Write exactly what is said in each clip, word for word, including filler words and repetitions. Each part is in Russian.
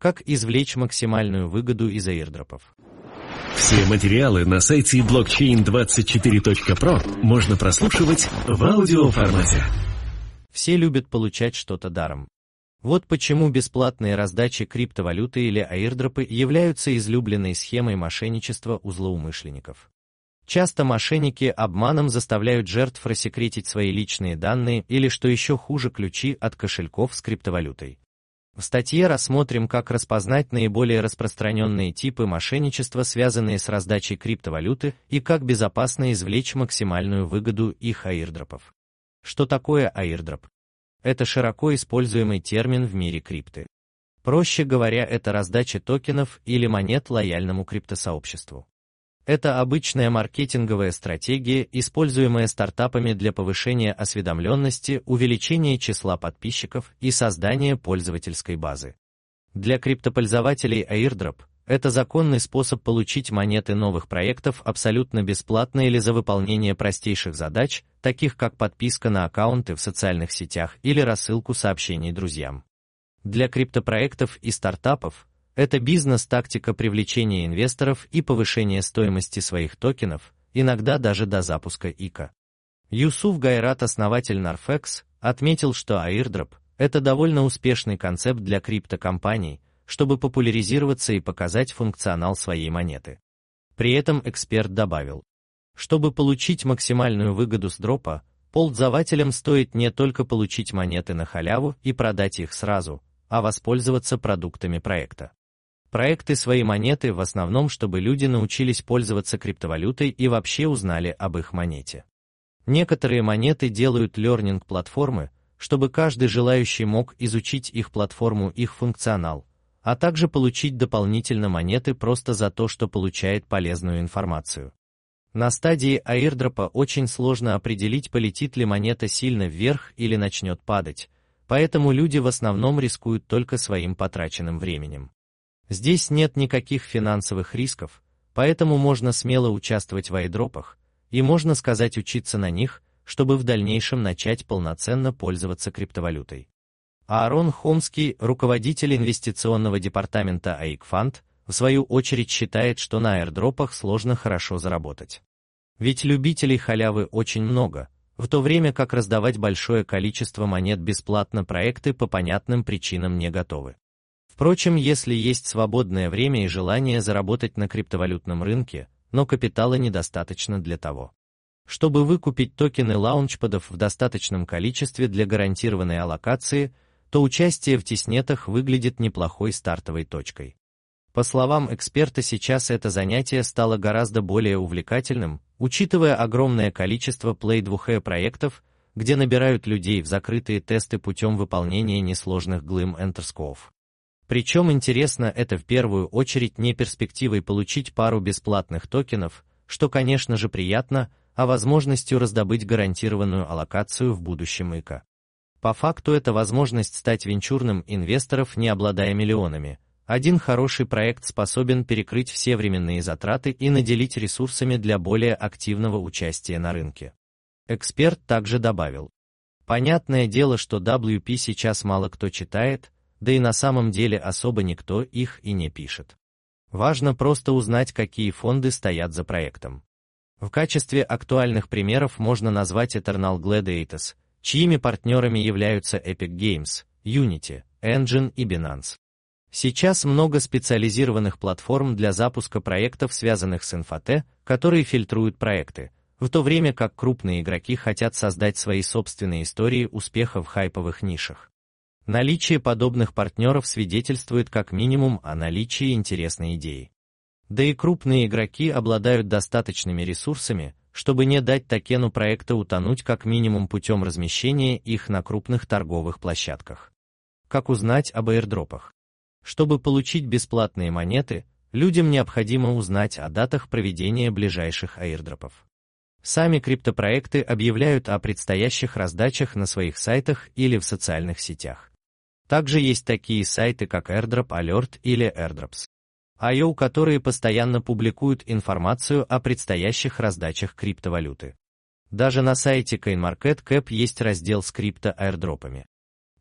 Как извлечь максимальную выгоду из аирдропов. Все материалы на сайте блокчейн двадцать четыре точка про можно прослушивать в аудиоформате. Все любят получать что-то даром. Вот почему бесплатные раздачи криптовалюты или аирдропы являются излюбленной схемой мошенничества у злоумышленников. Часто мошенники обманом заставляют жертв рассекретить свои личные данные или, что еще хуже, ключи от кошельков с криптовалютой. В статье рассмотрим, как распознать наиболее распространенные типы мошенничества, связанные с раздачей криптовалюты, и как безопасно извлечь максимальную выгоду их аирдропов. Что такое аирдроп? Это широко используемый термин в мире крипты. Проще говоря, это раздача токенов или монет лояльному криптосообществу. Это обычная маркетинговая стратегия, используемая стартапами для повышения осведомленности, увеличения числа подписчиков и создания пользовательской базы. Для криптопользователей аирдроп – это законный способ получить монеты новых проектов абсолютно бесплатно или за выполнение простейших задач, таких как подписка на аккаунты в социальных сетях или рассылку сообщений друзьям. Для криптопроектов и стартапов это бизнес-тактика привлечения инвесторов и повышения стоимости своих токенов, иногда даже до запуска ИКО. Юсуф Гайрат, основатель Narfex, отметил, что аирдроп – это довольно успешный концепт для криптокомпаний, чтобы популяризироваться и показать функционал своей монеты. При этом эксперт добавил, чтобы получить максимальную выгоду с дропа, пользователям стоит не только получить монеты на халяву и продать их сразу, а воспользоваться продуктами проекта. Проекты свои монеты в основном, чтобы люди научились пользоваться криптовалютой и вообще узнали об их монете. Некоторые монеты делают лернинг-платформы, чтобы каждый желающий мог изучить их платформу, их функционал, а также получить дополнительно монеты просто за то, что получает полезную информацию. На стадии аирдропа очень сложно определить, полетит ли монета сильно вверх или начнет падать, поэтому люди в основном рискуют только своим потраченным временем. Здесь нет никаких финансовых рисков, поэтому можно смело участвовать в аирдропах, и можно сказать учиться на них, чтобы в дальнейшем начать полноценно пользоваться криптовалютой. Аарон Хомский, руководитель инвестиционного департамента эй ай си Fund, в свою очередь считает, что на аирдропах сложно хорошо заработать. Ведь любителей халявы очень много, в то время как раздавать большое количество монет бесплатно проекты по понятным причинам не готовы. Впрочем, если есть свободное время и желание заработать на криптовалютном рынке, но капитала недостаточно для того, чтобы выкупить токены лаунчпадов в достаточном количестве для гарантированной аллокации, то участие в тестнетах выглядит неплохой стартовой точкой. По словам эксперта, сейчас это занятие стало гораздо более увлекательным, учитывая огромное количество плей два и проектов, где набирают людей в закрытые тесты путем выполнения несложных глим энтерсков. Причем интересно это в первую очередь не перспективой получить пару бесплатных токенов, что, конечно же, приятно, а возможностью раздобыть гарантированную аллокацию в будущем ИКО. По факту это возможность стать венчурным инвестором, не обладая миллионами. Один хороший проект способен перекрыть все временные затраты и наделить ресурсами для более активного участия на рынке. Эксперт также добавил, понятное дело, что дабл ю пи сейчас мало кто читает, да и на самом деле особо никто их и не пишет. Важно просто узнать, какие фонды стоят за проектом. В качестве актуальных примеров можно назвать Eternal Gladiators, чьими партнерами являются Epic Games, Unity, Engine и Binance. Сейчас много специализированных платформ для запуска проектов, связанных с инфотех, которые фильтруют проекты, в то время как крупные игроки хотят создать свои собственные истории успеха в хайповых нишах. Наличие подобных партнеров свидетельствует как минимум о наличии интересной идеи. Да и крупные игроки обладают достаточными ресурсами, чтобы не дать токену проекта утонуть как минимум путем размещения их на крупных торговых площадках. Как узнать об аирдропах? Чтобы получить бесплатные монеты, людям необходимо узнать о датах проведения ближайших аирдропов. Сами криптопроекты объявляют о предстоящих раздачах на своих сайтах или в социальных сетях. Также есть такие сайты, как Airdrop Alert или Airdrops точка ай о, которые постоянно публикуют информацию о предстоящих раздачах криптовалюты. Даже на сайте CoinMarketCap есть раздел с крипто-аирдропами.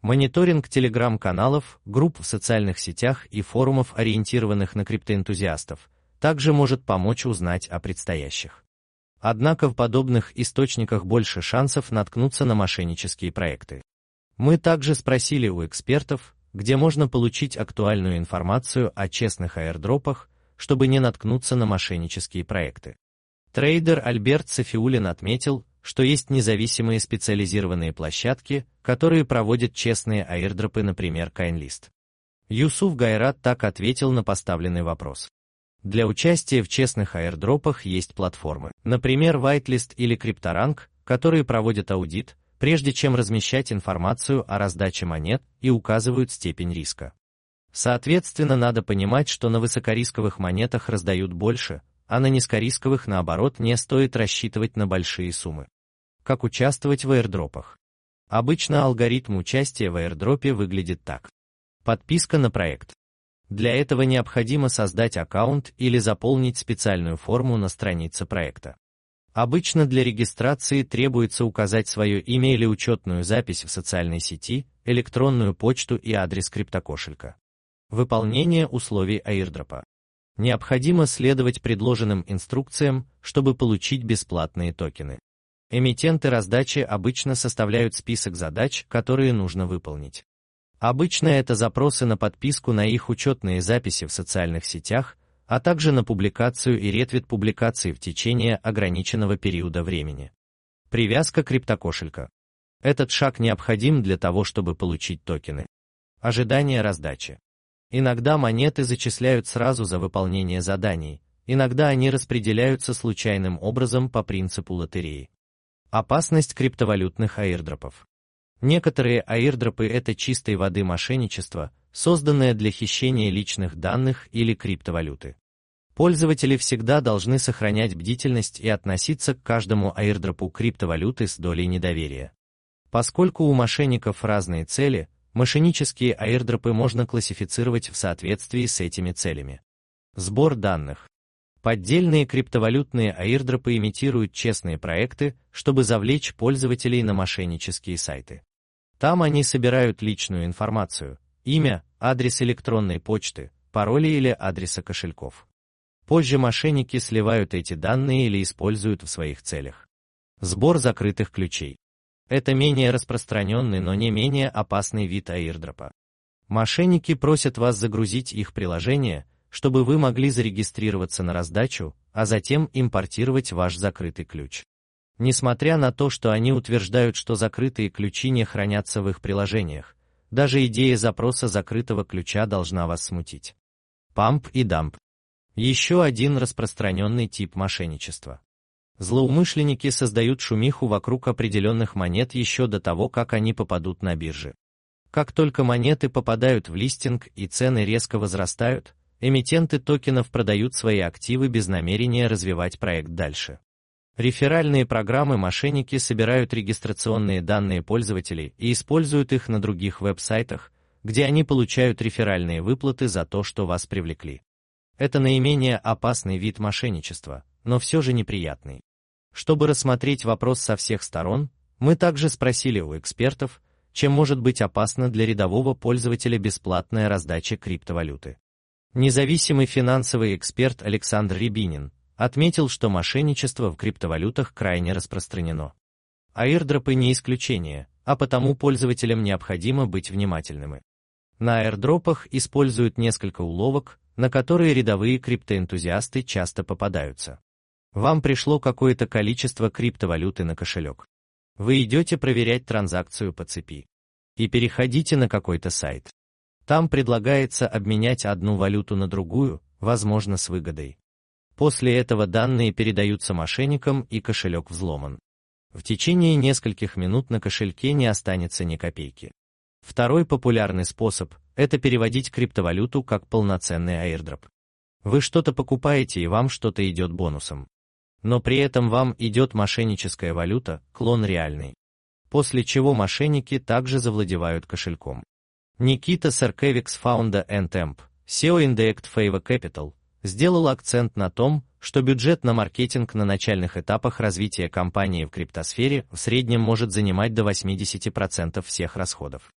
Мониторинг телеграм-каналов, групп в социальных сетях и форумов, ориентированных на криптоэнтузиастов, также может помочь узнать о предстоящих. Однако в подобных источниках больше шансов наткнуться на мошеннические проекты. Мы также спросили у экспертов, где можно получить актуальную информацию о честных аирдропах, чтобы не наткнуться на мошеннические проекты. Трейдер Альберт Сафиуллин отметил, что есть независимые специализированные площадки, которые проводят честные аирдропы, например, CoinList. Юсуф Гайрат так ответил на поставленный вопрос. Для участия в честных аирдропах есть платформы, например, Whitelist или CryptoRank, которые проводят аудит, прежде чем размещать информацию о раздаче монет и указывают степень риска. Соответственно, надо понимать, что на высокорисковых монетах раздают больше, а на низкорисковых, наоборот, не стоит рассчитывать на большие суммы. Как участвовать в аирдропах? Обычно алгоритм участия в аирдропе выглядит так. Подписка на проект. Для этого необходимо создать аккаунт или заполнить специальную форму на странице проекта. Обычно для регистрации требуется указать свое имя или учетную запись в социальной сети, электронную почту и адрес криптокошелька. Выполнение условий аирдропа. Необходимо следовать предложенным инструкциям, чтобы получить бесплатные токены. Эмитенты раздачи обычно составляют список задач, которые нужно выполнить. Обычно это запросы на подписку на их учетные записи в социальных сетях, а также на публикацию и ретвит публикаций в течение ограниченного периода времени. Привязка криптокошелька. Этот шаг необходим для того, чтобы получить токены. Ожидание раздачи. Иногда монеты зачисляют сразу за выполнение заданий, иногда они распределяются случайным образом по принципу лотереи. Опасность криптовалютных аирдропов. Некоторые аирдропы — это чистой воды мошенничество, созданное для хищения личных данных или криптовалюты. Пользователи всегда должны сохранять бдительность и относиться к каждому аирдропу криптовалюты с долей недоверия. Поскольку у мошенников разные цели, мошеннические аирдропы можно классифицировать в соответствии с этими целями. Сбор данных. Поддельные криптовалютные аирдропы имитируют честные проекты, чтобы завлечь пользователей на мошеннические сайты. Там они собирают личную информацию: имя, адрес электронной почты, пароли или адреса кошельков. Позже мошенники сливают эти данные или используют в своих целях. Сбор закрытых ключей. Это менее распространенный, но не менее опасный вид аирдропа. Мошенники просят вас загрузить их приложение, чтобы вы могли зарегистрироваться на раздачу, а затем импортировать ваш закрытый ключ. Несмотря на то, что они утверждают, что закрытые ключи не хранятся в их приложениях, даже идея запроса закрытого ключа должна вас смутить. Памп и дамп. Еще один распространенный тип мошенничества. Злоумышленники создают шумиху вокруг определенных монет еще до того, как они попадут на биржи. Как только монеты попадают в листинг и цены резко возрастают, эмитенты токенов продают свои активы без намерения развивать проект дальше. Реферальные программы мошенники собирают регистрационные данные пользователей и используют их на других веб-сайтах, где они получают реферальные выплаты за то, что вас привлекли. Это наименее опасный вид мошенничества, но все же неприятный. Чтобы рассмотреть вопрос со всех сторон, мы также спросили у экспертов, чем может быть опасна для рядового пользователя бесплатная раздача криптовалюты. Независимый финансовый эксперт Александр Рябинин отметил, что мошенничество в криптовалютах крайне распространено. Аирдропы не исключение, а потому пользователям необходимо быть внимательными. На аирдропах используют несколько уловок, на которые рядовые криптоэнтузиасты часто попадаются. Вам пришло какое-то количество криптовалюты на кошелек. Вы идете проверять транзакцию по цепи и переходите на какой-то сайт. Там предлагается обменять одну валюту на другую, возможно, с выгодой. После этого данные передаются мошенникам и кошелек взломан. В течение нескольких минут на кошельке не останется ни копейки. Второй популярный способ – это переводить криптовалюту как полноценный аирдроп. Вы что-то покупаете и вам что-то идет бонусом. Но при этом вам идет мошенническая валюта, клон реальный. После чего мошенники также завладевают кошельком. Никита Саркевикс, фаундер Entemp, си и о Indirect Favor Capital, сделал акцент на том, что бюджет на маркетинг на начальных этапах развития компании в криптосфере в среднем может занимать до восьмидесяти процентов всех расходов.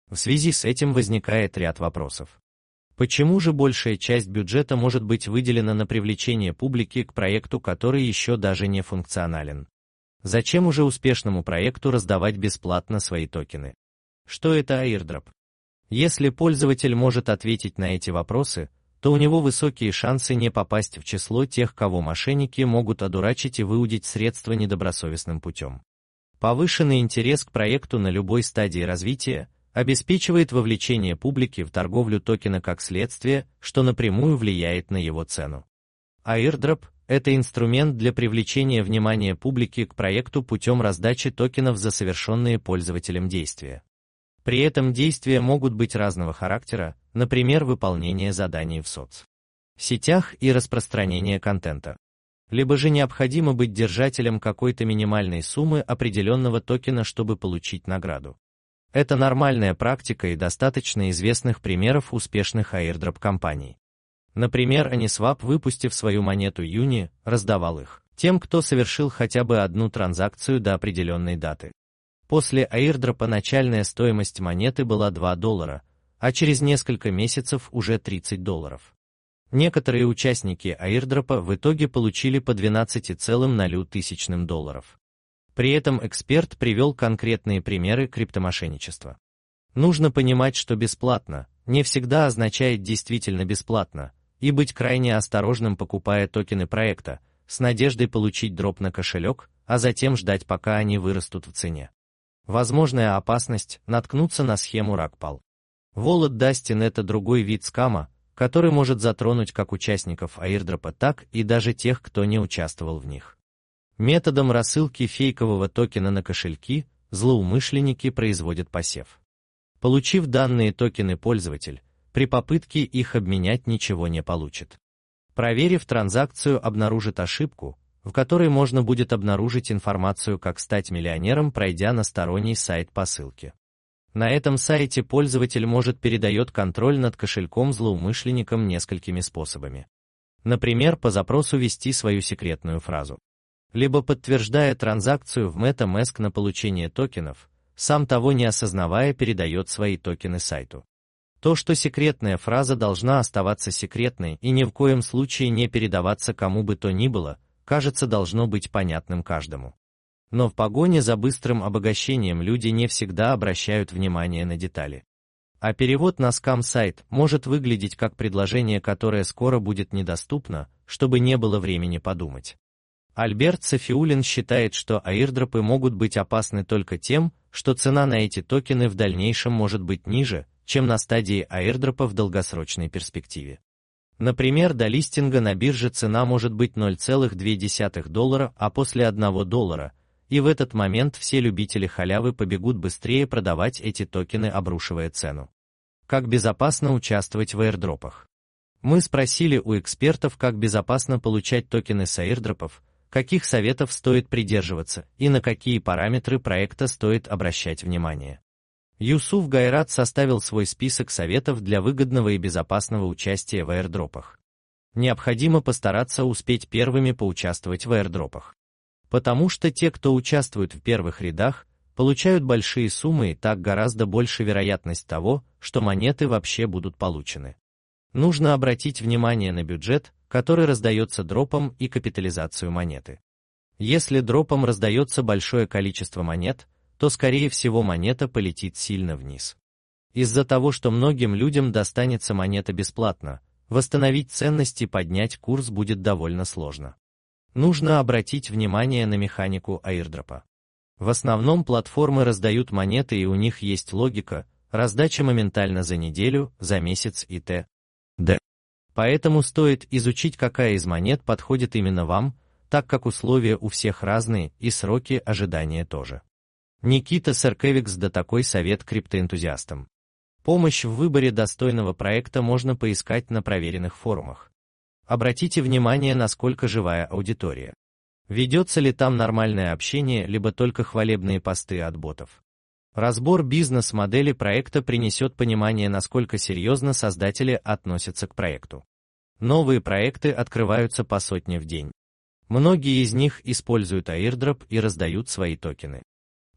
В связи с этим возникает ряд вопросов. Почему же большая часть бюджета может быть выделена на привлечение публики к проекту, который еще даже не функционален? Зачем уже успешному проекту раздавать бесплатно свои токены? Что это airdrop? Если пользователь может ответить на эти вопросы, то у него высокие шансы не попасть в число тех, кого мошенники могут одурачить и выудить средства недобросовестным путем. Повышенный интерес к проекту на любой стадии развития обеспечивает вовлечение публики в торговлю токена как следствие, что напрямую влияет на его цену. Airdrop – это инструмент для привлечения внимания публики к проекту путем раздачи токенов за совершенные пользователем действия. При этом действия могут быть разного характера, например, выполнение заданий в соцсетях и распространение контента. Либо же необходимо быть держателем какой-то минимальной суммы определенного токена, чтобы получить награду. Это нормальная практика и достаточно известных примеров успешных airdrop-компаний. Например, Uniswap, выпустив свою монету Uni, раздавал их тем, кто совершил хотя бы одну транзакцию до определенной даты. После airdropа начальная стоимость монеты была два доллара, а через несколько месяцев уже тридцать долларов. Некоторые участники airdropа в итоге получили по двенадцать целых ноль сотых тысяч долларов. При этом эксперт привел конкретные примеры криптомошенничества. Нужно понимать, что бесплатно не всегда означает действительно бесплатно, и быть крайне осторожным, покупая токены проекта, с надеждой получить дроп на кошелек, а затем ждать, пока они вырастут в цене. Возможная опасность – наткнуться на схему раг-пал. Wallet Dustin – это другой вид скама, который может затронуть как участников airdropа, так и даже тех, кто не участвовал в них. Методом рассылки фейкового токена на кошельки злоумышленники производят посев. Получив данные токены, пользователь при попытке их обменять ничего не получит. Проверив транзакцию, обнаружит ошибку, в которой можно будет обнаружить информацию, как стать миллионером, пройдя на сторонний сайт по ссылке. На этом сайте пользователь может передает контроль над кошельком злоумышленникам несколькими способами. Например, по запросу ввести свою секретную фразу. Либо подтверждая транзакцию в MetaMask на получение токенов, сам того не осознавая, передает свои токены сайту. То, что секретная фраза должна оставаться секретной и ни в коем случае не передаваться кому бы то ни было, кажется, должно быть понятным каждому. Но в погоне за быстрым обогащением люди не всегда обращают внимание на детали. А перевод на скам-сайт может выглядеть как предложение, которое скоро будет недоступно, чтобы не было времени подумать. Альберт Сафиуллин считает, что airdropы могут быть опасны только тем, что цена на эти токены в дальнейшем может быть ниже, чем на стадии airdropа в долгосрочной перспективе. Например, до листинга на бирже цена может быть ноль целых две десятых доллара, а после одного доллара, и в этот момент все любители халявы побегут быстрее продавать эти токены, обрушивая цену. Как безопасно участвовать в airdropах? Мы спросили у экспертов, как безопасно получать токены с airdropов, каких советов стоит придерживаться и на какие параметры проекта стоит обращать внимание. Юсуф Гайрат составил свой список советов для выгодного и безопасного участия в airdropах. Необходимо постараться успеть первыми поучаствовать в airdropах. Потому что те, кто участвует в первых рядах, получают большие суммы, и так гораздо больше вероятность того, что монеты вообще будут получены. Нужно обратить внимание на бюджет, который раздается дропом, и капитализацию монеты. Если дропом раздается большое количество монет, то скорее всего монета полетит сильно вниз. Из-за того, что многим людям достанется монета бесплатно, восстановить ценность и поднять курс будет довольно сложно. Нужно обратить внимание на механику airdropа. В основном платформы раздают монеты, и у них есть логика, раздача моментально за неделю, за месяц и т.д. Поэтому стоит изучить, какая из монет подходит именно вам, так как условия у всех разные и сроки ожидания тоже. Никита Серкевикс, да такой совет криптоэнтузиастам. Помощь в выборе достойного проекта можно поискать на проверенных форумах. Обратите внимание, насколько живая аудитория. Ведется ли там нормальное общение, либо только хвалебные посты от ботов. Разбор бизнес-модели проекта принесет понимание, насколько серьезно создатели относятся к проекту. Новые проекты открываются по сотне в день. Многие из них используют airdrop и раздают свои токены.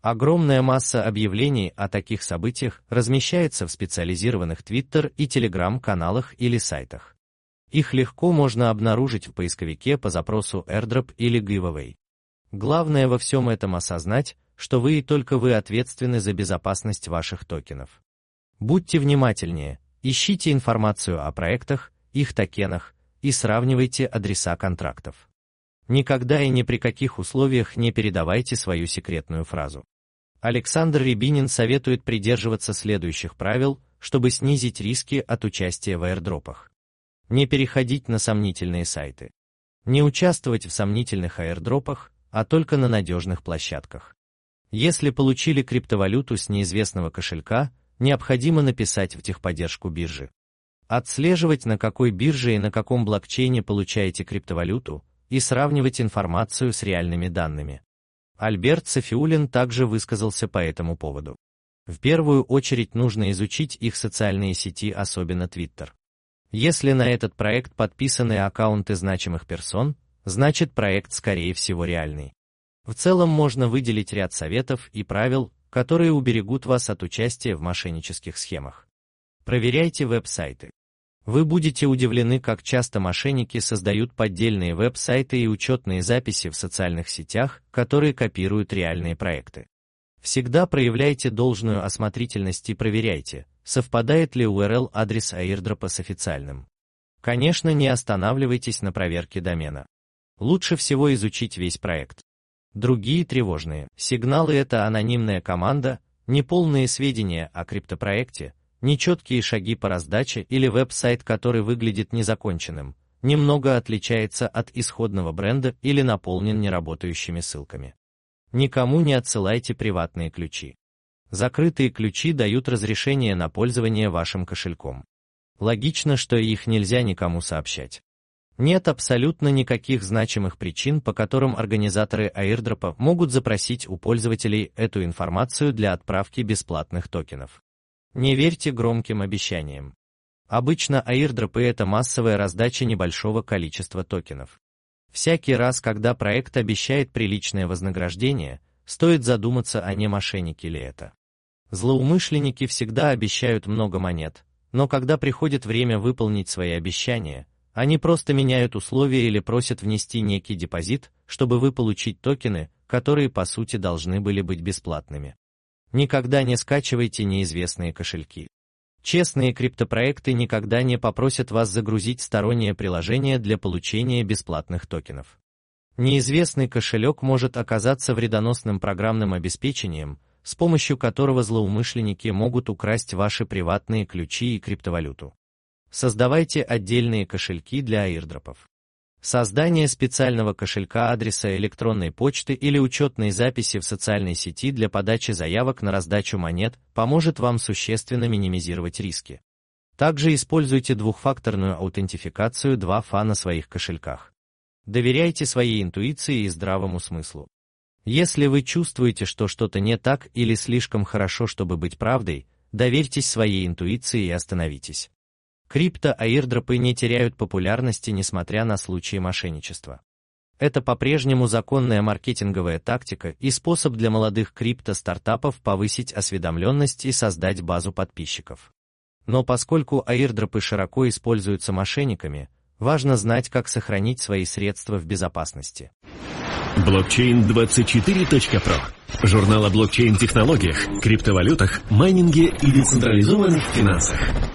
Огромная масса объявлений о таких событиях размещается в специализированных Twitter и Telegram каналах или сайтах. Их легко можно обнаружить в поисковике по запросу airdrop или giveaway. Главное во всем этом осознать, что вы и только вы ответственны за безопасность ваших токенов. Будьте внимательнее, ищите информацию о проектах, их токенах и сравнивайте адреса контрактов. Никогда и ни при каких условиях не передавайте свою секретную фразу. Александр Рябинин советует придерживаться следующих правил, чтобы снизить риски от участия в аирдропах. Не переходить на сомнительные сайты. Не участвовать в сомнительных аирдропах, а только на надежных площадках. Если получили криптовалюту с неизвестного кошелька, необходимо написать в техподдержку биржи. Отслеживать, на какой бирже и на каком блокчейне получаете криптовалюту, и сравнивать информацию с реальными данными. Альберт Сафиуллин также высказался по этому поводу. В первую очередь нужно изучить их социальные сети, особенно Twitter. Если на этот проект подписаны аккаунты значимых персон, значит проект скорее всего реальный. В целом можно выделить ряд советов и правил, которые уберегут вас от участия в мошеннических схемах. Проверяйте веб-сайты. Вы будете удивлены, как часто мошенники создают поддельные веб-сайты и учетные записи в социальных сетях, которые копируют реальные проекты. Всегда проявляйте должную осмотрительность и проверяйте, совпадает ли ю ар эл адрес аирдропа с официальным. Конечно, не останавливайтесь на проверке домена. Лучше всего изучить весь проект. Другие тревожные сигналы — это анонимная команда, неполные сведения о криптопроекте, нечеткие шаги по раздаче или веб-сайт, который выглядит незаконченным, немного отличается от исходного бренда или наполнен неработающими ссылками. Никому не отсылайте приватные ключи. Закрытые ключи дают разрешение на пользование вашим кошельком. Логично, что их нельзя никому сообщать. Нет абсолютно никаких значимых причин, по которым организаторы аирдропа могут запросить у пользователей эту информацию для отправки бесплатных токенов. Не верьте громким обещаниям. Обычно аирдропы — это массовая раздача небольшого количества токенов. Всякий раз, когда проект обещает приличное вознаграждение, стоит задуматься, а не мошенники ли это. Злоумышленники всегда обещают много монет, но когда приходит время выполнить свои обещания, они просто меняют условия или просят внести некий депозит, чтобы вы получить токены, которые по сути должны были быть бесплатными. Никогда не скачивайте неизвестные кошельки. Честные криптопроекты никогда не попросят вас загрузить стороннее приложение для получения бесплатных токенов. Неизвестный кошелек может оказаться вредоносным программным обеспечением, с помощью которого злоумышленники могут украсть ваши приватные ключи и криптовалюту. Создавайте отдельные кошельки для аирдропов. Создание специального кошелька, адреса электронной почты или учетной записи в социальной сети для подачи заявок на раздачу монет поможет вам существенно минимизировать риски. Также используйте двухфакторную аутентификацию два эф а на своих кошельках. Доверяйте своей интуиции и здравому смыслу. Если вы чувствуете, что что-то не так или слишком хорошо, чтобы быть правдой, доверьтесь своей интуиции и остановитесь. Крипто-аирдропы не теряют популярности, несмотря на случаи мошенничества. Это по-прежнему законная маркетинговая тактика и способ для молодых крипто-стартапов повысить осведомленность и создать базу подписчиков. Но поскольку аирдропы широко используются мошенниками, важно знать, как сохранить свои средства в безопасности. блокчейн двадцать четыре точка про. Журнал о блокчейн-технологиях, криптовалютах, майнинге и децентрализованных финансах.